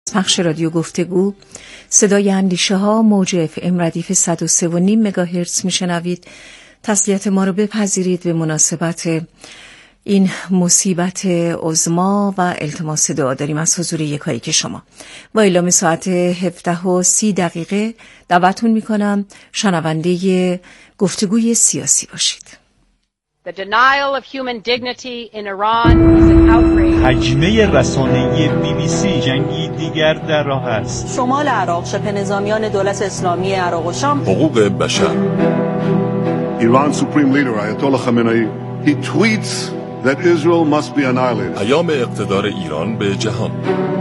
پخش رادیو گفتگو صدای اندیشه ها موج FM ردیف 103.5 مگاهرتز میشنوید. تسلیت ما رو بپذیرید به مناسبت این مصیبت عظما و التماس دعا داریم از حضور یکایک شما. با اعلام ساعت 17:30 دعوتتون میکنم شنونده گفتگوی سیاسی باشید. The denial of human dignity in Iran is an outrage. حجمه رسانه‌ای BBC جنگی دیگر در راه است. شمال عراق شبه نظامیان دولت اسلامی عراق و شام. حقوق بشر. Iran's supreme leader Ayatollah Khamenei he tweets that Israel must be annihilated. پیام اقتدار ایران به جهان.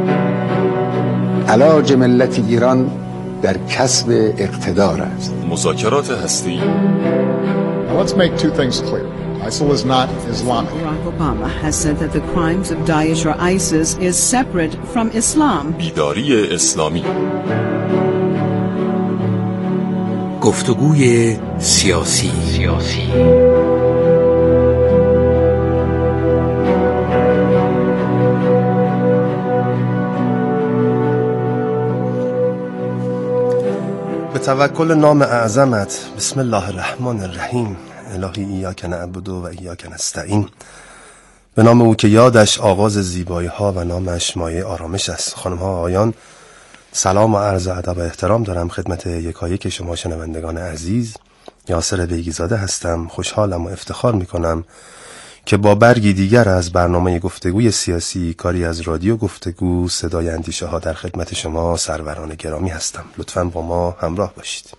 علاج ملت ایران در کسب اقتدار است. مذاکرات هستی. Let's make two things clear. ISIL is not Islamic. Barack Obama has said that the crimes of Daesh or ISIS is separate from Islam. بیداری اسلامی. گفتگوی سیاسی. به توکل نام اعظمت، بسم الله الرحمن الرحیم. الهی ایاک نعبد و ایاک نستعین. به نام او که یادش آغاز زیبایی ها و نامش مایه آرامش است. خانم ها آقایان، سلام و عرض ادب و احترام دارم خدمت یکایک شما شنوندگان عزیز. یاسر بیگیزاده هستم. خوشحالم و افتخار میکنم که با برگی دیگر از برنامه گفتگوی سیاسی، کاری از رادیو گفتگو صدای اندیشه ها، در خدمت شما سروران گرامی هستم. لطفاً با ما همراه باشید.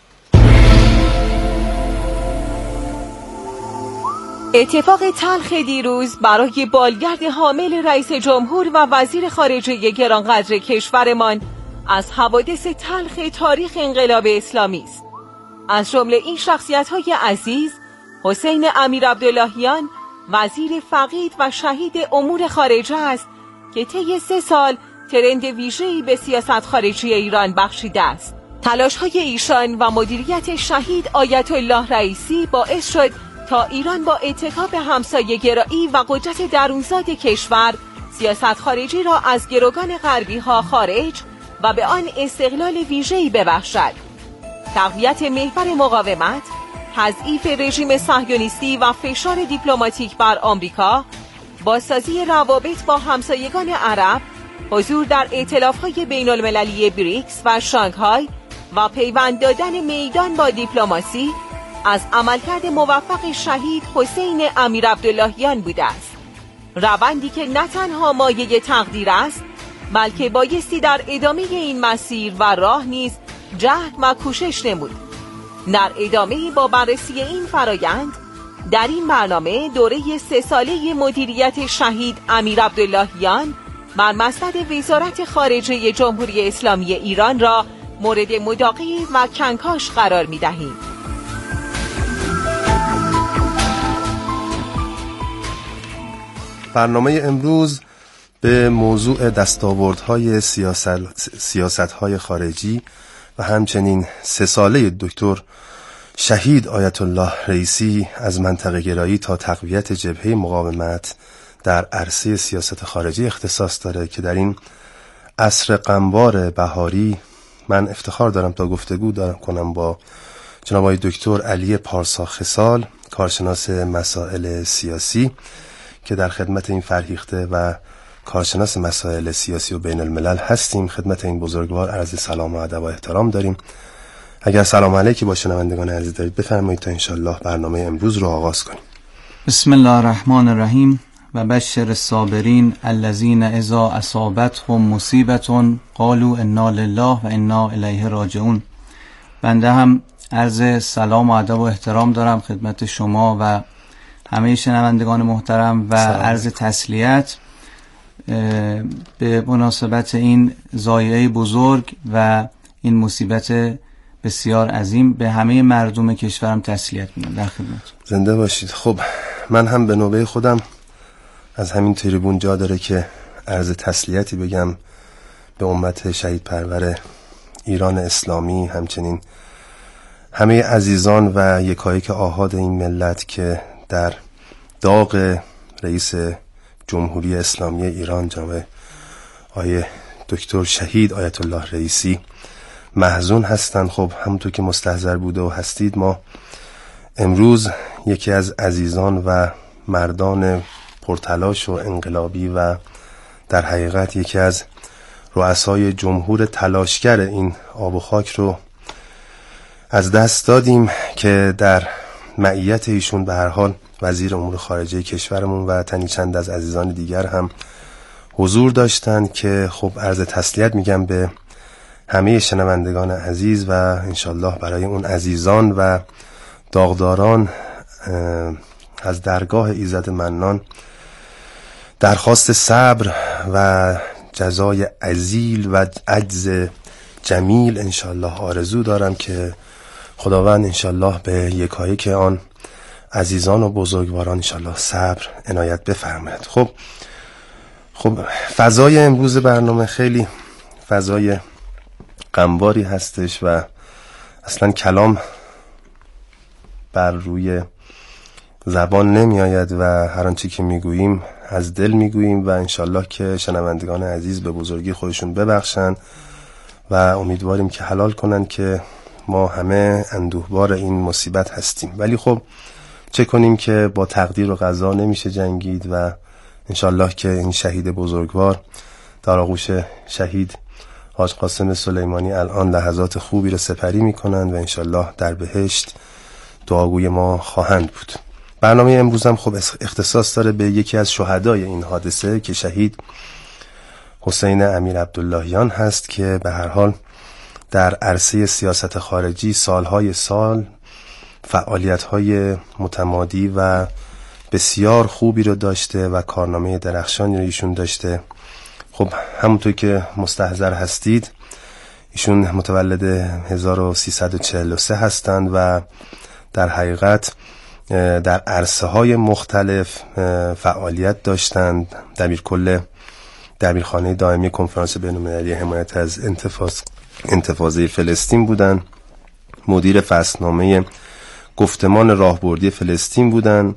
اتفاق تلخ دیروز برای بالگرد حامل رئیس جمهور و وزیر خارجه گرانقدر کشورمان از حوادث تلخ تاریخ انقلاب اسلامی است. از جمله این شخصیت‌های عزیز حسین امیرعبداللهیان، وزیر فقید و شهید امور خارجه است که طی 3 سال ترند ویژه‌ای به سیاست خارجی ایران بخشیده است. تلاش‌های ایشان و مدیریت شهید آیت الله رئیسی باعث شد تا ایران با اتکا به همسایه‌گرایی و قدرت درونزاد کشور سیاست خارجی را از گروگان غربی‌ها خارج و به آن استقلال ویژه‌ای ببخشد. تقویت محور مقاومت، تضعیف رژیم صهیونیستی و فشار دیپلماتیک بر آمریکا، بازسازی روابط با همسایگان عرب، حضور در ائتلاف‌های بین‌المللی بریکس و شانگهای و پیوند دادن میدان با دیپلماسی از عملکرد موفق شهید حسین امیرعبداللهیان بوده است. روندی که نه تنها مایه تقدیر است، بلکه بایستی در ادامه این مسیر و راه نیز جهد و کوشش نمود. در ادامه با بررسی این فرایند، در این برنامه دوره 3 ساله مدیریت شهید امیرعبداللهیان بر مسند وزارت خارجه جمهوری اسلامی ایران را مورد مداقی و کنکاش قرار می‌دهیم. برنامه امروز به موضوع دستاوردهای سیاست‌های خارجی و همچنین 3 ساله دکتر شهید آیت الله رئیسی از منطقه گرایی تا تقویت جبهه مقاومت در عرصه سیاست خارجی اختصاص داره که در این عصر غمبار بهاری من افتخار دارم تا گفتگو کنم با جناب آقای دکتر علی پارسا خصال، کارشناس مسائل سیاسی که در خدمت این فرهیخته و کارشناس مسائل سیاسی و بین الملل هستیم. خدمت این بزرگوار عرض سلام و ادب و احترام داریم. اگر سلام علیکی با شنوندگان عزیز دارید بفرمایید تا انشالله برنامه امروز رو آغاز کنیم. بسم الله الرحمن الرحیم و بشر الصابرین الذین اذا اصابتهم مصیبت قالوا انا لله و انا الیه راجعون. بنده هم عرض سلام و ادب و احترام دارم خدمت شما و همه شنوندگان محترم و عرض تسلیت به مناسبت این ضایعه بزرگ و این مصیبت بسیار عظیم. به همه مردم کشورم تسلیت میگم. در خدمت. زنده باشید. خب من هم به نوبه خودم از همین تریبون جا داره که عرض تسلیتی بگم به امت شهید پرور ایران اسلامی، همچنین همه عزیزان و یکایک آحاد این ملت که در داغ رئیس جمهوری اسلامی ایران جناب آقای دکتر شهید آیت الله رئیسی محزون هستند. خب همونطور که مستحضر بوده و هستید، ما امروز یکی از عزیزان و مردان پرتلاش و انقلابی و در حقیقت یکی از رؤسای جمهور تلاشگر این آب و خاک رو از دست دادیم که در معیت ایشون به هر حال وزیر امور خارجه کشورمون و تنی چند از عزیزان دیگر هم حضور داشتند که خب عرض تسلیت میگم به همه شنوندگان عزیز و انشالله برای اون عزیزان و داغداران از درگاه ایزد منان درخواست صبر و جزای عزیل و عجز جمیل انشالله آرزو دارم که خداوند انشالله به یکایک آن عزیزان و بزرگواران انشالله صبر عنایت بفرماید. خب فضای امروز برنامه خیلی فضای غمباری هستش و اصلا کلام بر روی زبان نمی آید و هر آنچه که میگوییم از دل میگوییم و انشالله که شنوندگان عزیز به بزرگی خودشون ببخشن و امیدواریم که حلال کنن که ما همه اندوهبار این مصیبت هستیم. ولی خب چه کنیم که با تقدیر و قضا نمیشه جنگید و انشالله که این شهید بزرگوار در آغوش شهید حاج قاسم سلیمانی الان لحظات خوبی رو سپری میکنند و انشالله در بهشت دعاگوی ما خواهند بود. برنامه امروز هم خب اختصاص داره به یکی از شهدای این حادثه که شهید حسین امیر عبداللهیان هست که به هر حال در عرصه سیاست خارجی سالهای سال فعالیت‌های متمادی و بسیار خوبی رو داشته و کارنامه درخشانی رو ایشون داشته. خب همونطور که مستحضر هستید ایشون متولد 1343 هستند و در حقیقت در عرصه های مختلف فعالیت داشتند. دبیرخانه دائمی کنفرانس بین‌المللی حمایت از انتفاضه فلسطین بودند، مدیر فصلنامه گفتمان راهبردی فلسطین بودند،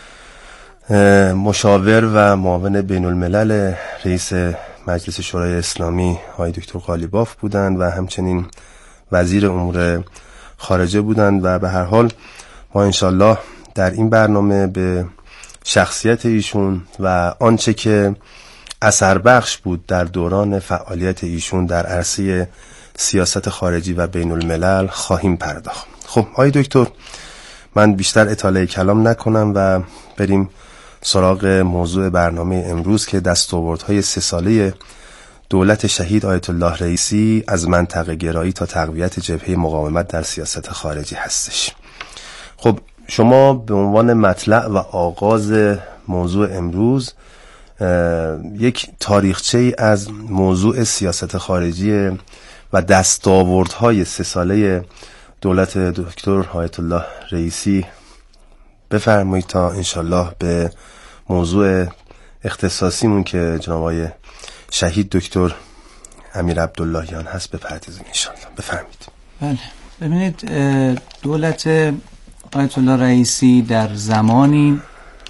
مشاور و معاون بین‌الملل رئیس مجلس شورای اسلامی آقای دکتر قالیباف بودند و همچنین وزیر امور خارجه بودند و به هر حال ما انشالله در این برنامه به شخصیت ایشون و آنچه که اثر بخش بود در دوران فعالیت ایشون در عرصه سیاست خارجی و بین الملل خواهیم پرداخت. خب آقای دکتر، من بیشتر اطاله کلام نکنم و بریم سراغ موضوع برنامه امروز که دستاوردهای 3 ساله دولت شهید آیت الله رئیسی از منطقه گرایی تا تقویت جبهه مقاومت در سیاست خارجی هستش. خب شما به عنوان مطلع و آغاز موضوع امروز یک تاریخچه از موضوع سیاست خارجی و دستاوردهای 3 ساله دولت دکتر آیت الله رئیسی بفرمایید تا انشالله به موضوع اختصاصیمون که جناب آقای شهید دکتر امیر عبداللهیان هست بپردازیم انشالله. بفرمایید. بله، ببینید دولت آیت الله رئیسی در زمانی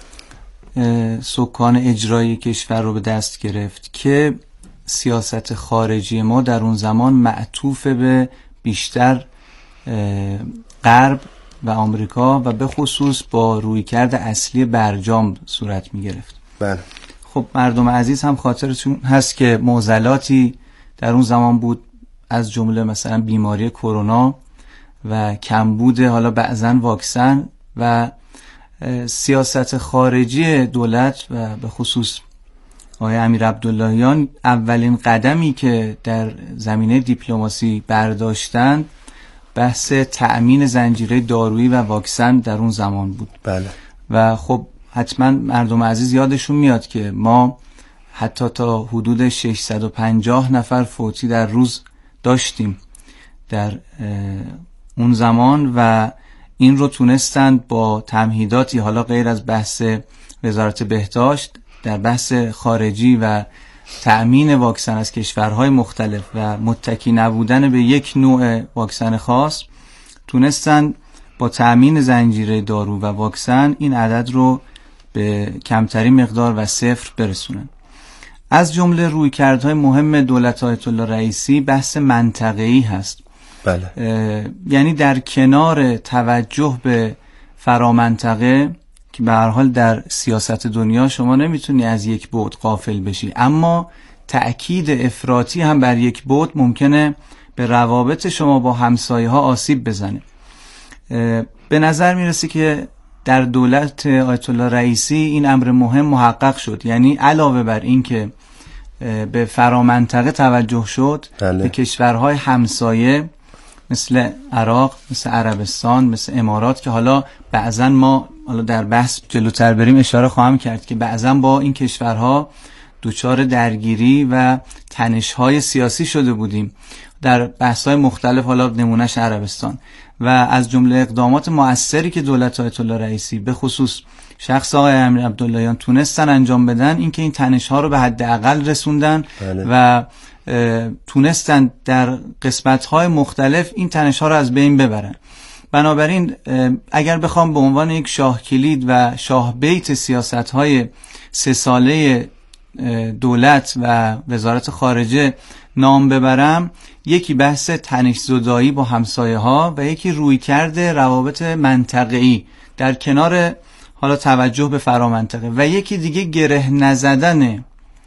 سکان اجرایی کشور رو به دست گرفت که سیاست خارجی ما در اون زمان معطوف به بیشتر غرب و آمریکا و به خصوص با رویکرد اصلی برجام صورت می گرفت. بله. خب مردم عزیز هم خاطرتون هست که معضلاتی در اون زمان بود، از جمله مثلا بیماری کرونا و کمبود حالا بعضن واکسن و سیاست خارجی دولت و به خصوص آقای امیر عبداللهیان اولین قدمی که در زمینه دیپلماسی برداشتند بحث تأمین زنجیره دارویی و واکسن در اون زمان بود. بله. و خب حتما مردم عزیز یادشون میاد که ما حتی تا حدود 650 نفر فوتی در روز داشتیم در اون زمان و این رو تونستند با تمهیداتی حالا غیر از بحث وزارت بهداشت در بحث خارجی و تأمین واکسن از کشورهای مختلف و متکی نبودن به یک نوع واکسن خاص تونستند با تأمین زنجیره دارو و واکسن این عدد رو به کمترین مقدار و 0 برسونن. از جمله رویکردهای مهم دولت آیت الله رئیسی بحث منطقه‌ای هست. بله. یعنی در کنار توجه به فرامنطقه که به هر حال در سیاست دنیا شما نمیتونی از یک بعد غافل بشی، اما تأکید افراطی هم بر یک بعد ممکنه به روابط شما با همسایه ها آسیب بزنه. به نظر میرسه که در دولت آیت الله رئیسی این امر مهم محقق شد، یعنی علاوه بر این که به فرامنطقه توجه شد، بله. به کشورهای همسایه مثل عراق، مثل عربستان، مثل امارات که حالا در بحث جلوتر بریم اشاره خواهم کرد که بعضا با این کشورها دوچار درگیری و تنش‌های سیاسی شده بودیم در بحث‌های مختلف، حالا نمونهش عربستان. و از جمله اقدامات مؤثری که دولت آیت الله رئیسی به خصوص شخص آقای امیر عبداللهیان تونستن انجام بدن این که این تنش‌ها رو به حداقل رسوندن. بله. و تونستن در قسمت‌های مختلف این تنش‌ها رو از بین ببرن. بنابراین اگر بخوام به عنوان یک شاه کلید و شاه بیت سیاست‌های 3 ساله دولت و وزارت خارجه نام ببرم، یکی بحث تنش‌زدایی با همسایه ها و یکی رویکرد روابط منطقه‌ای در کنار حالا توجه به فرامنطقه و یکی دیگه گره نزدن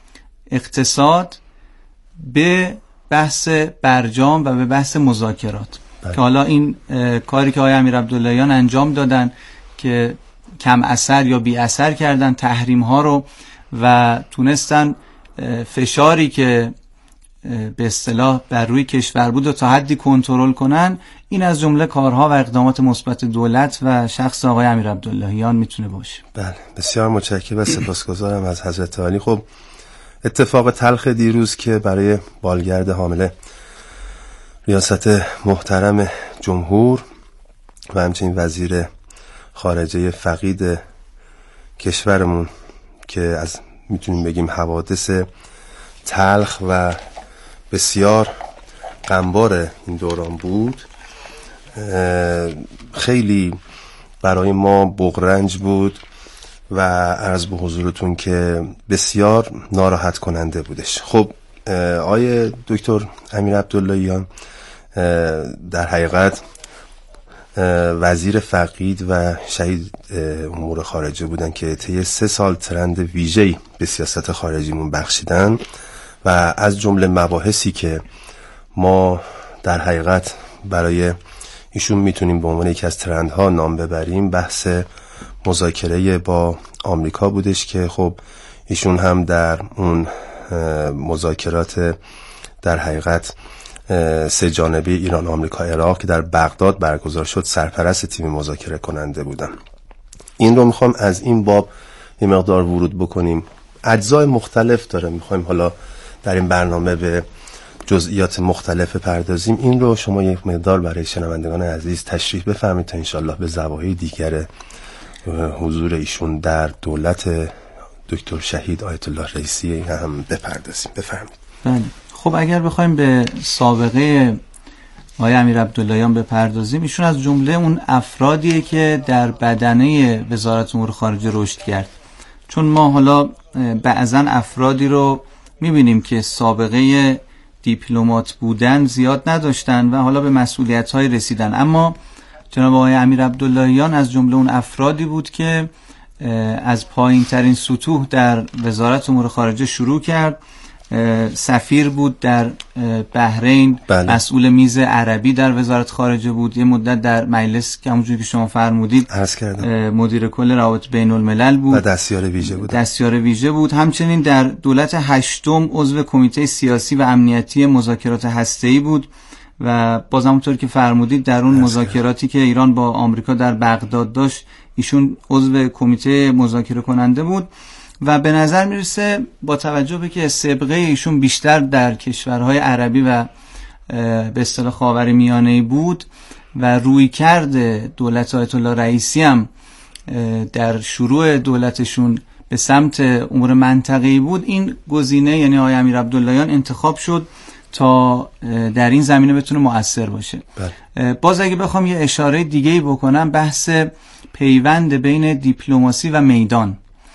اقتصاد به بحث برجام و به بحث مذاکرات. که حالا این کاری که آقای امیر عبداللهیان انجام دادن که کم اثر یا بی اثر کردن تحریم ها رو و تونستن فشاری که به اصطلاح بر روی کشور بود و تا حدی کنترل کنن، این از جمله کارها و اقدامات مثبت دولت و شخص آقای امیر عبداللهیان میتونه باشه. بله، بسیار متشکرم و سپاسگزارم از حضرت عالی. خب اتفاق تلخ دیروز که برای بالگرد حامل ریاست محترم جمهور و همچنین وزیر خارجه فقید کشورمون که از میتونیم بگیم حوادث تلخ و بسیار غمبار این دوران بود، خیلی برای ما بغرنج بود و عرض به حضورتون که بسیار ناراحت کننده بودش. خب آقای دکتر امیر عبداللهیان در حقیقت وزیر فقید و شهید امور خارجه بودن که طی 3 سال ترند ویژه‌ای به سیاست خارجیمون بخشیدن و از جمله مباحثی که ما در حقیقت برای ایشون میتونیم به عنوان یکی از ترندها نام ببریم بحث مذاکره با آمریکا بودش که خب ایشون هم در اون مذاکرات در حقیقت 3 جانبه ایران، آمریکا، عراق که در بغداد برگزار شد سرپرست تیم مذاکره کننده بودن. این رو میخوام از این باب یه مقدار ورود بکنیم. اجزای مختلف داره، میخوایم حالا در این برنامه به جزئیات مختلف پردازیم. این رو شما یک مقدار برای شنوندگان عزیز تشریح بفرمایید تا انشالله به زواهی دیگر حضور ایشون در دولت دکتر شهید آیت الله رئیسی هم بپردازیم. بفرمایید. بله. خب اگر بخوایم به سابقه آقای امیر عبداللهیان بپردازیم، ایشون از جمله اون افرادیه که در بدنه وزارت امور خارجه رشد کرد. چون ما حالا بعضن افرادی رو میبینیم که سابقه دیپلمات بودن زیاد نداشتن و حالا به مسئولیت‌های رسیدن، اما جناب آقای امیر عبداللهیان از جمله اون افرادی بود که از پایین ترین سطوح در وزارت امور خارجه شروع کرد. سفیر بود در بحرین، بله. مسئول میز عربی در وزارت خارجه بود، یه مدت در مجلس که همونجوری که شما فرمودید مدیر کل روابط بین الملل بود و دستیار ویژه بود. همچنین در دولت 8م عضو کمیته سیاسی و امنیتی مذاکرات هسته‌ای بود و باز همونطور که فرمودید در اون مذاکراتی که ایران با آمریکا در بغداد داشت ایشون عضو کمیته مذاکره کننده بود و به نظر میرسه با توجه به که سابقه ایشون بیشتر در کشورهای عربی و به اصطلاح خاورمیانه‌ای بود و رویکرد دولت آیت الله رئیسی هم در شروع دولتشون به سمت امور منطقه‌ای بود، این گزینه یعنی آقای امیر عبداللهیان انتخاب شد تا در این زمینه بتونه مؤثر باشه. باز اگه بخوام یه اشاره دیگه‌ای بکنم، بحث پیوند بین دیپلماسی و میدان.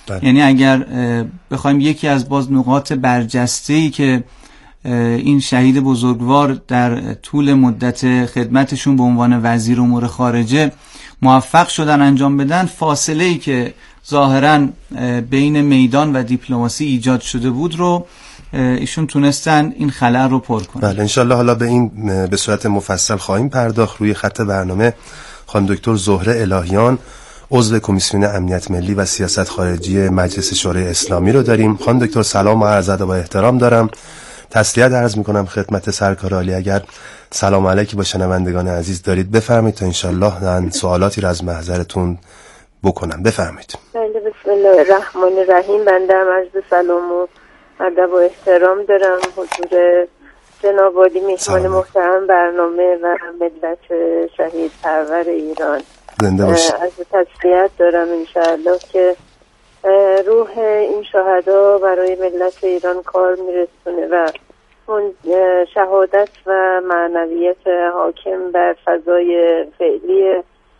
یعنی اگر بخوایم یکی از باز نقاط برجسته‌ای که این شهید بزرگوار در طول مدت خدمتشون به عنوان وزیر امور خارجه موفق شدن انجام بدن، فاصله‌ای که ظاهراً بین میدان و دیپلماسی ایجاد شده بود رو ایشون تونستن این خلأ رو پر کنن. بله انشالله حالا به این به صورت مفصل خواهیم پرداخت. روی خط برنامه خانم دکتر زهره الهیان، عضو کمیسیون امنیت ملی و سیاست خارجی مجلس شورای اسلامی رو داریم. خانم دکتر سلام و عرض ادب و احترام دارم. تسلیت عرض میکنم خدمت سرکار عالی. اگر سلام علیکی با شنوندگان عزیز دارید بفرمایید تا انشالله من سوالاتی رو از محضرتون بکنم. بفرمایید. بسم الله الرحمن الرحیم. بنده هم عرض سلام و ادب و احترام دارم حضور جناب عالی میهمان محترم برنامه و ملت شهید پرور ایران. زنده باشید. از تسلیت دارم انشاءالله که روح این شهدا برای ملت ایران کار میرسونه و اون شهادت و معنویت حاکم بر فضای فعلی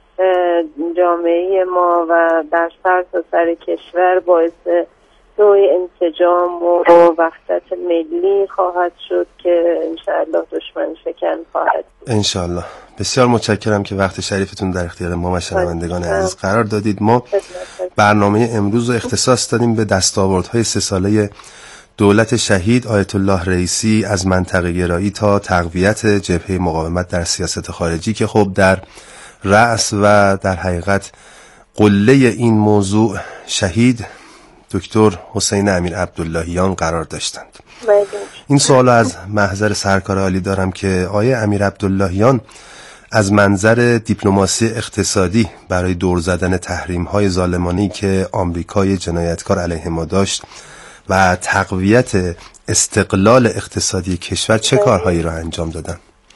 جامعه ما و در سر کشور باعث نوع انسجام و وحدت ملی خواهد شد که انشاءالله دشمن شکن خواهد بود. انشاءالله. بسیار متشکرم که وقت شریفتون در اختیار ما و شنوندگان عزیز قرار دادید. ما برنامه امروز رو اختصاص دادیم به دستاوردهای 3 ساله دولت شهید آیت الله رئیسی از منطقه گرایی تا تقویت جبهه مقاومت در سیاست خارجی که خب در رأس و در حقیقت قله این موضوع شهید دکتر حسین امیر عبداللهیان قرار داشتند. این سوال از محضر سرکار عالی دارم که آیه امیر عبداللهیان از منظر دیپلماسی اقتصادی برای دور زدن تحریم‌های ظالمانه‌ای که آمریکای جنایتکار علیه ما داشت و تقویت استقلال اقتصادی کشور چه کارهایی را انجام دادن؟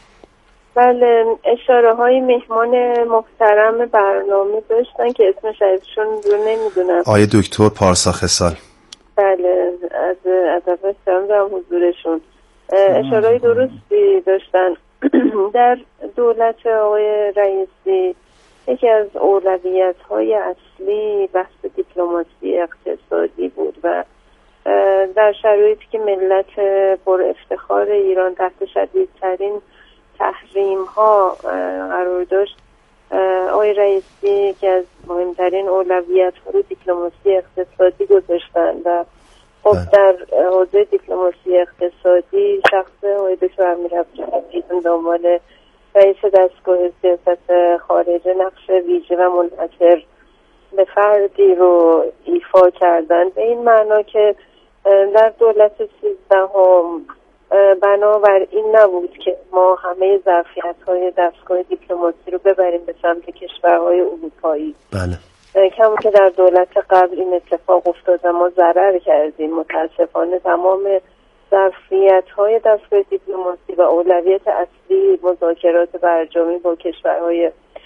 بله، اشاره های مهمان محترم برنامه داشتن که اسم شهیدشون رو نمیدونم. آیه دکتر پارسا خصال. بله، از ادب احترام دارم حضورشون. اشاره های درستی داشتن. در دولت آقای رئیسی یکی از اولویت های اصلی بحث دیپلماسی اقتصادی بود و در شرایطی که ملت پر افتخار ایران تحت شدیدترین تحریم ها قرار داشت، آقای رئیسی که از مهمترین اولویت ها رو دیپلماسی اقتصادی گذاشتن و خب در حوزه دیپلماسی اقتصادی شخص آقای دکتر امیر عبداللهیان به عنوان رئیس دستگاه سیاست خارجه نقش ویژه و منحصر به فردی رو ایفا کردن، به این معنا که در دولت 13 بنابر این نبود که ما همه ظرفیت‌های دستگاه دیپلماسی رو ببریم به سمت کشورهای اروپایی. بله. کما که در دولت قبل این اتفاق افتاد و ما ضرر کردیم. متاسفانه تمام ظرفیت‌های دستگاه دیپلماسی و اولویت اصلی مذاکرات برجامی با کشورهای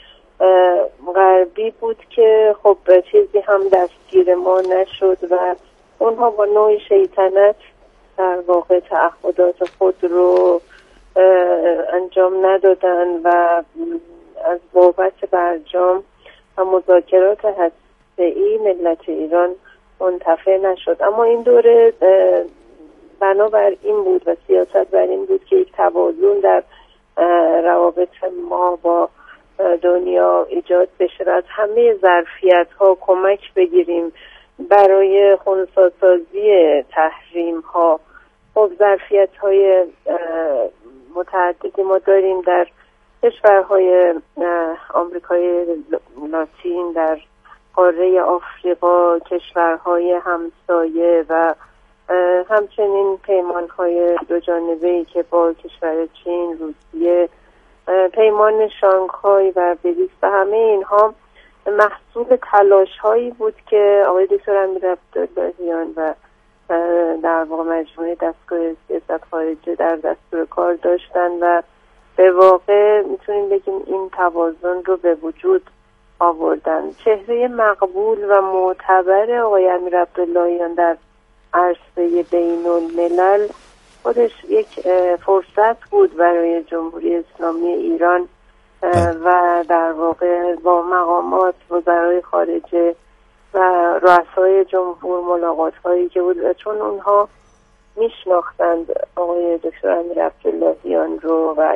غربی بود که خب چیزی هم دستگیر ما نشد و اونها با نوع شیطنت در واقع تعهدات خود رو انجام ندادن و از بابت برجام و مذاکرات هسته‌ای ملت ایران منتفع نشد. اما این دوره بنابر این بود و سیاست بر این بود که یک توازن در روابط ما با دنیا ایجاد بشه و از همه ظرفیت‌ها کمک بگیریم برای خنثی‌سازی تحریم‌ها. خب ظرفیت‌های متعددی ما داریم در کشورهای آمریکای لاتین، در قاره آفریقا، کشورهای همسایه و همچنین پیمان‌های دوجانبه‌ای که با کشور چین، روسیه، پیمان شانگهای و بریکس و همه اینها محصول تلاش‌هایی بود که آقای دکتر امیر عبداللهیان و در واقع مجموعه دستگاه سیاست خارجه در دستور کار داشتن و به واقع میتونیم بگیم این توازن رو به وجود آوردن. چهره مقبول و معتبر آقای امیر عبداللهیان در عرصه بین الملل خودش یک فرصت بود برای جمهوری اسلامی ایران و در واقع با مقامات وزرای خارجه و رؤسای جمهور ملاقات هایی که بود، چون اونها میشناختند آقای دکتر امیر عبداللهیان رو و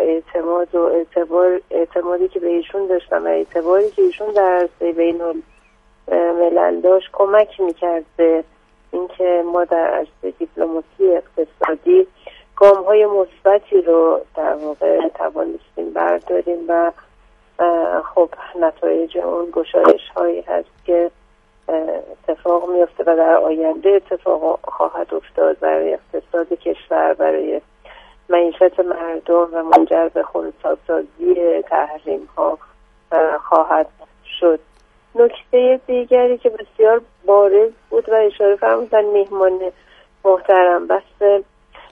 اعتمادی که به ایشون داشتن و اعتباری که ایشون در عرصه بین الملل داشت کمک میکرد به اینکه ما در عرصه دیپلماسی اقتصادی گام های مثبتی رو در واقع توانستیم برداریم و خب نتایج اون گشایش هایی هست که اتفاق میفته و در آینده اتفاق خواهد افتاد برای اقتصاد کشور، برای معیشت مردم و منجر به خنثی‌سازی تحریم ها خواهد شد. نکته دیگری که بسیار بارز بود و اشاره فرمودن میهمان محترم بحث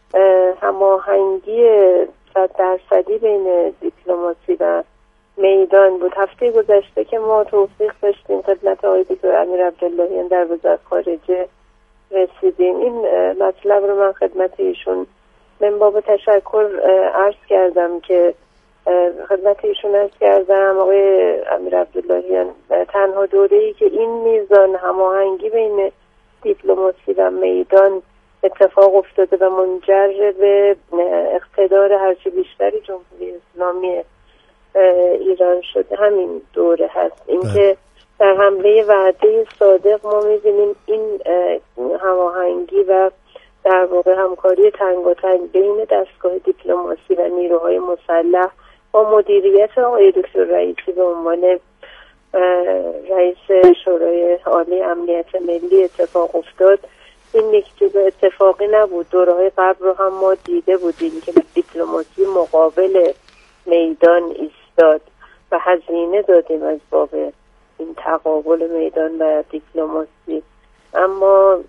هماهنگی 100% بین دیپلماسی و میدان بود. هفته گذشته که ما توفیق داشتیم خدمت آقای دکتر امیر عبداللهیان در وزارت خارجه رسیدیم، این مطلب رو من خدمت ایشون من باب تشکر عرض کردم که خدمت ایشون عرض کردم آقای امیر عبداللهیان تنها دوره‌ای که این میزان هماهنگی بین دیپلماسی و میدان اتفاق افتاده و منجر به اقتدار هرچی بیشتری جمهوری اسلامی ایران شده همین دوره هست. اینکه در حمله وعده صادق ما می‌بینیم این هماهنگی و در واقع همکاری تنگاتنگ بین دستگاه دیپلماسی و نیروهای مسلح با مدیریت آقای دکتر رئیسی به عنوان رئیس شورای عالی امنیت ملی اتفاق افتاد. این یک چیز اتفاقی نبود. دوره‌های قبل رو هم ما دیده بودیم که دیپلماسی مقابل میدان ایستاد و هزینه دادیم از باب این تقابل میدان و دیپلماسی، اما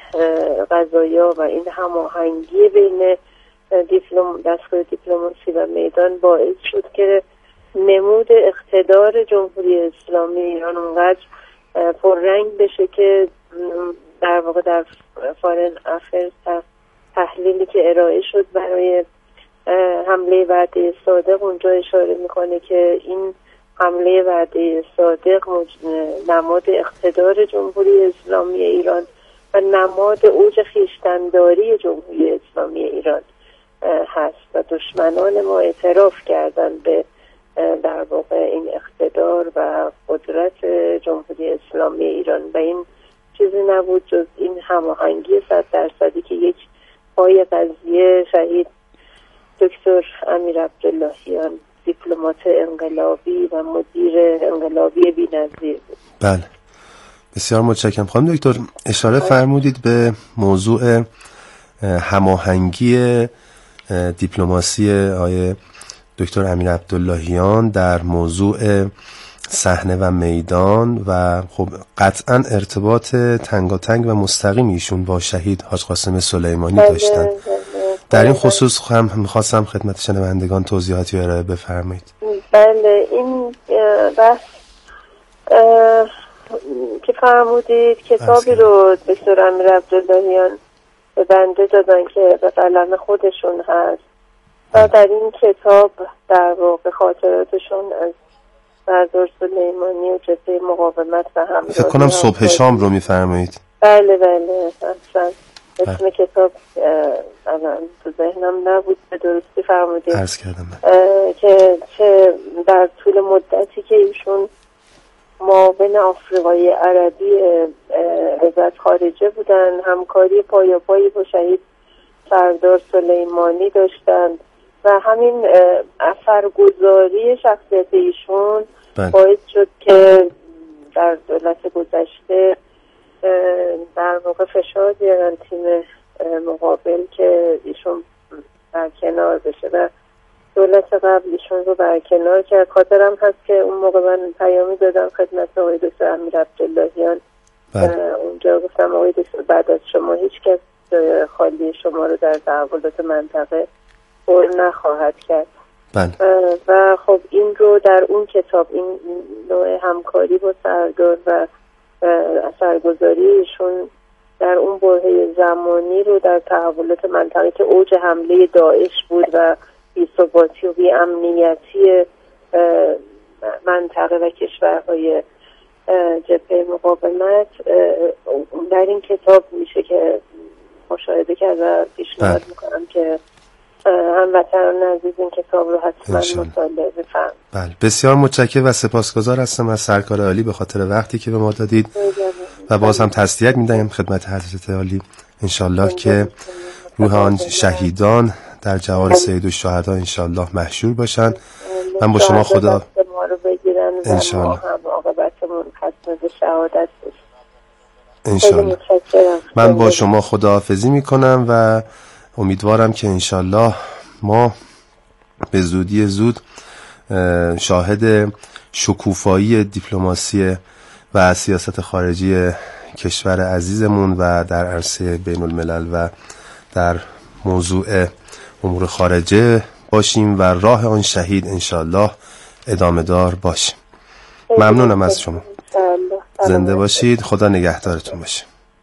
قضایا و این هماهنگی بین دستگاه دیپلماسی و میدان باعث شد که نمود اقتدار جمهوری اسلامی ایران اونقدر پررنگ بشه که در واقع در فارن افرز تحلیلی که ارائه شد برای حمله وعده صادق اونجا اشاره میکنه که این حمله وعده صادق نماد اقتدار جمهوری اسلامی ایران و نماد اوج خویشتن‌داری جمهوری اسلامی ایران هست و دشمنان ما اعتراف کردن به در واقع این اقتدار و قدرت جمهوری اسلامی ایران و این چیزی نبود جز این هماهنگی 100% که یک پای قضیه شهید دکتر امیر عبداللهیان دیپلمات انقلابی و مدیر انقلابی بی‌نظیر بود. بله بسیار متشکرم. خانم دکتر اشاره فرمودید به موضوع هماهنگی دیپلماسی آقای دکتر امیر عبداللهیان در موضوع صحنه و میدان و خب قطعا ارتباط تنگاتنگ و مستقیم ایشون با شهید حاج قاسم سلیمانی داشتن. در این خصوص هم میخواستم خدمت شنوندگان توضیحاتی ارائه بفرمایید. بله این بحث که فرمودید کتابی رو دکتر امیر عبداللهیان به بنده دادن که به قلم خودشون هست و در این کتاب در واقع خاطراتشون از سردار سلیمانی و جبهه مقاومت و همراهی فکر کنم صبح شام رو میفرمایید. بله اصلا اسم کتاب الان تو ذهنم نبود به درستی فرمودید. عرض کردم که چه در طول مدتی که ایشون معاون آفریقای عربی وزارت خارجه بودن همکاری پایاپایی با شهید سردار سلیمانی داشتند و همین اثرگذاری شخصیت ایشون باعث شد که در دولت گذشته در واقع فشار بیارن تیم مقابل که ایشون برکنار بشه و دولت قبل ایشون رو برکنار کرد. خاطرم هست که اون موقع من پیامی دادم خدمت آقای دکتر امیر عبداللهیان. اونجا گفتم آقای دکتر بعد از شما هیچ کس خالی شما رو در تحولات منطقه پر نخواهد کرد. و خب این رو در اون کتاب این نوع همکاری با سردار و اثرگذاری ایشون در اون برهه زمانی رو در تحولات منطقه که اوج حمله داعش بود و بی‌ثباتی و بی‌امنیتی منطقه و کشورهای جبهه مقاومت. در این کتاب میشه که مشاهده کرد و پیشنهاد میکنم که هموطنان عزیز این کتاب رو حتما مطالعه بفرمایید. بله، بسیار متشکرم و سپاسگزار هستم از سرکار عالی به خاطر وقتی که به ما دادید و باز هم تسلیت میدم خدمت حضرت عالی. انشالله که روح آن شهیدان در جوار سید الشهدا انشالله محشور باشن. من با شما خدا انشالله انشالله من با شما خداحافظی میکنم و امیدوارم که انشالله ما به زودی زود شاهد شکوفایی دیپلماسی و سیاست خارجی کشور عزیزمون و در عرصه بین الملل و در موضوع امور خارجه باشیم و راه آن شهید انشالله ادامه دار باشیم. ممنونم از شما. زنده باشید. خدا نگهدارتون باشه.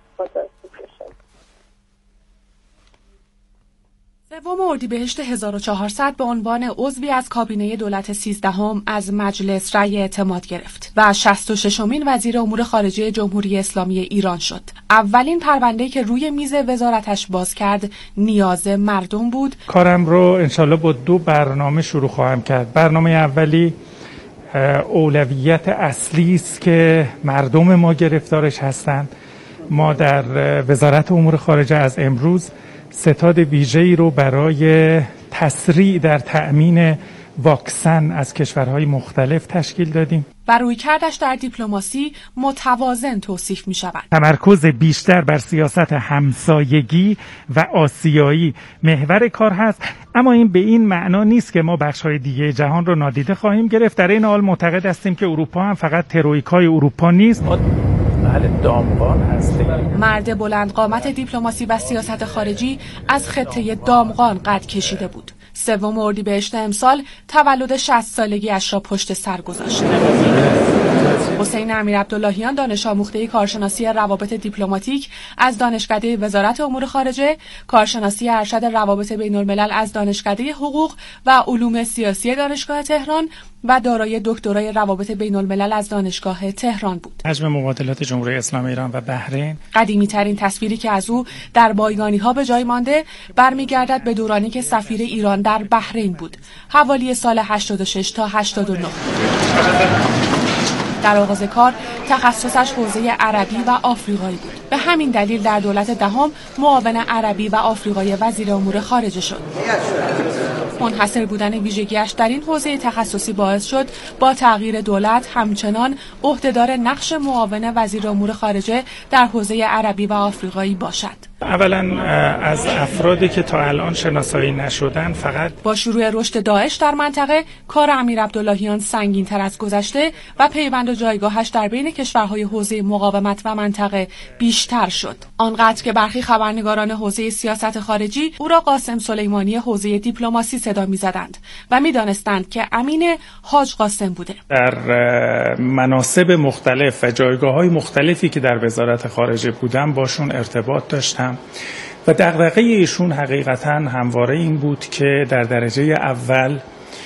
سوم اردیبهشت 1400 به عنوان عضوی از کابینه دولت 13 از مجلس رأی اعتماد گرفت و 66مین وزیر امور خارجه جمهوری اسلامی ایران شد. اولین پرونده‌ای که روی میز وزارتش باز کرد نیاز مردم بود. کارم رو انشالله با 2 برنامه شروع خواهم کرد. برنامه اولی اولویت اصلی است که مردم ما گرفتارش هستند. ما در وزارت امور خارجه از امروز ستاد ویژه‌ای رو برای تسریع در تأمین واکسن از کشورهای مختلف تشکیل دادیم. و رویکردش در دیپلماسی متوازن توصیف می شود. تمرکز بیشتر بر سیاست همسایگی و آسیایی محور کار هست، اما این به این معنا نیست که ما بخش‌های دیگه جهان رو نادیده خواهیم گرفت. در این حال معتقد هستیم که اروپا هم فقط ترویکای اروپا نیست. دامغان هستیم. مرد بلند قامت دیپلماسی و سیاست خارجی از خطه دامغان قد کشیده بود. سوم اردیبهشت امسال تولد 60 سالگی‌اش را پشت سر گذاشت. حسین امیرعبداللهیان دانش آموخته کارشناسی روابط دیپلماتیک از دانشکده وزارت امور خارجه، کارشناسی ارشد روابط بین الملل از دانشکده حقوق و علوم سیاسی دانشگاه تهران و دارای دکترای روابط بین الملل از دانشگاه تهران بود. حجم مبادلات جمهوری اسلامی ایران و بحرین، قدیمی ترین تصویری که از او در بایگانی ها به جای مانده برمیگردد به دورانی که سفیر ایران در بحرین بود، حوالی سال 86 تا 89. در آغاز کار تخصصش حوزه عربی و آفریقایی بود. به همین دلیل در دولت دهم معاون عربی و آفریقای وزیر امور خارجه شد. منحصر بودن ویژگیش در این حوزه تخصصی باعث شد با تغییر دولت همچنان عهدهدار نقش معاون وزیر امور خارجه در حوزه عربی و آفریقایی باشد. اولا از افرادی که تا الان شناسایی نشدن، فقط با شروع رشد داعش در منطقه کار امیرعبداللهیان سنگین‌تر از گذشته و پیوند و جایگاهش در بین کشورهای حوزه مقاومت و منطقه بیشتر شد. آنقدر که برخی خبرنگاران حوزه سیاست خارجی او را قاسم سلیمانی حوزه دیپلماسی صدا می‌زدند و می‌دانستند که امین حاج قاسم بوده. در مناصب مختلف و جایگاه‌های مختلفی که در وزارت خارجه بودم باشون ارتباط داشتم و دغدغه ایشون حقیقتاً همواره این بود که در درجه اول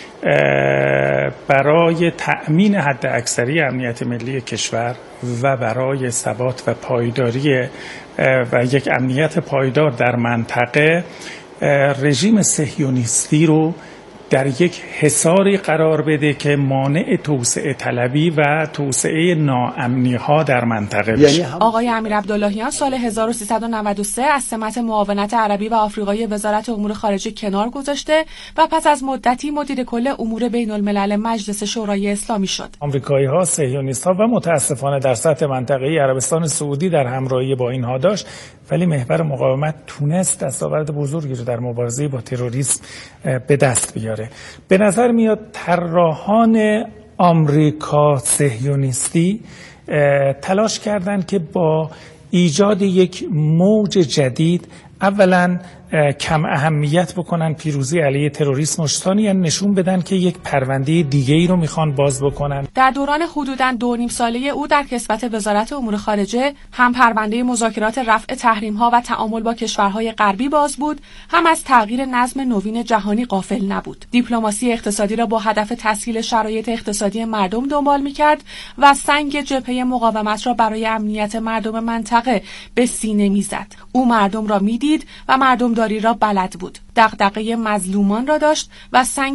برای تأمین حد اکثری امنیت ملی کشور و برای ثبات و پایداری و یک امنیت پایدار در منطقه رژیم صهیونیستی رو در یک حصاری قرار بده که مانع توسعه طلبی و توسعه ناامنی ها در منطقه بشه. آقای امیرعبداللهیان سال 1393 از سمت معاونت عربی و آفریقایی وزارت امور خارجه کنار گذاشته و پس از مدتی مدیر کل امور بین الملل مجلس شورای اسلامی شد. آمریکایی ها، صهیونیست ها و متاسفانه در سطح منطقه‌ای عربستان سعودی در همراهی با اینها داشت، ولی محور مقاومت تونست دستاورد بزرگی رو در مبارزه با تروریسم به دست بیاره. به نظر میاد طراحان آمریکا صهیونیستی تلاش کردند که با ایجاد یک موج جدید اولا کم اهمیت بکنن پیروزی علیه تروریسم مشتانی، یعنی نشون بدن که یک پرونده دیگه ای رو میخوان باز بکنن. در دوران حدوداً 2.5 ساله او در کسوت وزارت امور خارجه هم پرونده مذاکرات رفع تحریم‌ها و تعامل با کشورهای غربی باز بود، هم از تغییر نظم نوین جهانی غافل نبود. دیپلماسی اقتصادی را با هدف تسهیل شرایط اقتصادی مردم دنبال می‌کرد و سنگ جبهه مقاومت را برای امنیت مردم منطقه به سینه می‌زد. او مردم را می‌دید و مردمداری را بلد بود. دغدغه مظلومان را داشت و سنگ